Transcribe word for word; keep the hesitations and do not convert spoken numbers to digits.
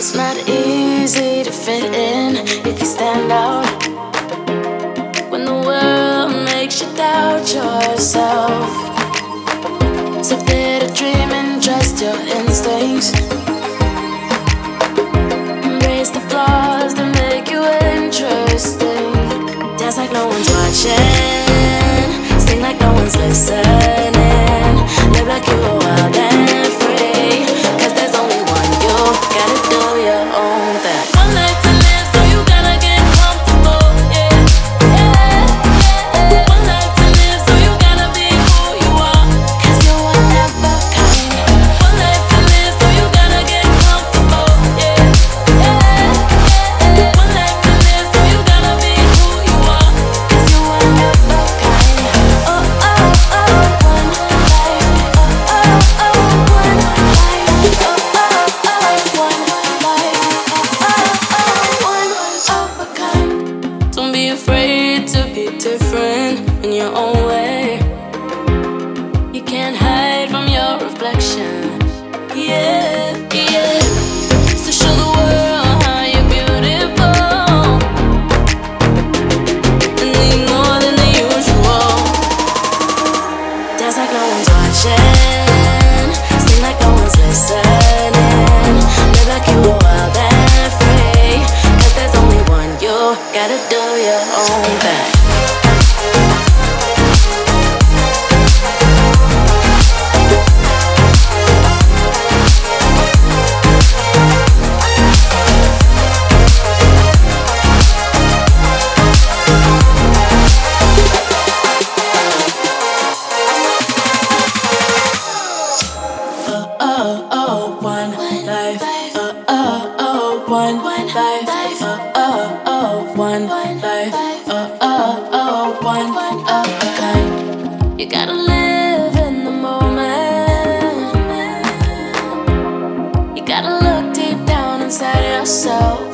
It's not easy to fit in if you stand out. When the world makes you doubt yourself, so dare to dream and trust your instincts. Embrace the flaws that make you interesting. Dance like no one's watching, sing like no one's listening. Live like you are wild and free, 'cause there's only one you. Gotta do your own thing. One life to live, so you gotta get comfortable, yeah, yeah, yeah. One life to live, so you gotta be who you are, 'cause you're one of a kind. One life to live, so you gotta get comfortable, yeah, yeah, yeah. One life to live, so you gotta be who you are, 'cause you're one of a kind. Oh, oh, oh, one life. Oh, oh, oh, one life. Oh, oh, oh, one life. Oh, oh, oh, one of a kind. Don't be afraid to be different in your own way. You can't hide from your reflection. Yeah, yeah. So show the world how you're beautiful and need more than the usual. Dance like no one's watching, sing like no one's listening. Live like you are wild and free, 'cause there's only one you. Gotta do your own thing. Oh, oh, one life. Oh, oh, oh, one life. Oh, oh, oh, one life. Oh, oh, oh, one of a kind. You gotta live in the moment. You gotta look deep down inside yourself.